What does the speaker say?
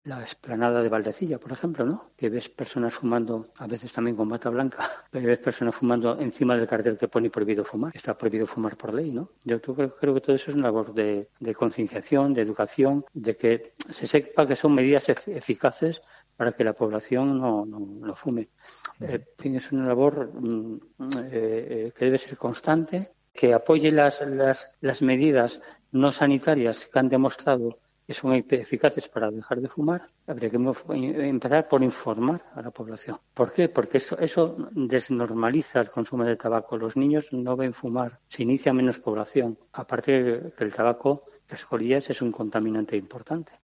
la explanada de Valdecilla, por ejemplo, ¿no? Que ves personas fumando, a veces también con bata blanca, pero ves personas fumando encima del cartel que pone prohibido fumar. Está prohibido fumar por ley, ¿no? Yo creo que todo eso es una labor de concienciación, de educación, de que se sepa que son medidas eficaces para que la población no fume. Es una labor que debe ser constante, que apoye las medidas no sanitarias que han demostrado que son eficaces para dejar de fumar. Habría que empezar por informar a la población. ¿Por qué? Porque eso desnormaliza el consumo de tabaco. Los niños no ven fumar, se inicia menos población. Aparte que el tabaco, las colillas, es un contaminante importante.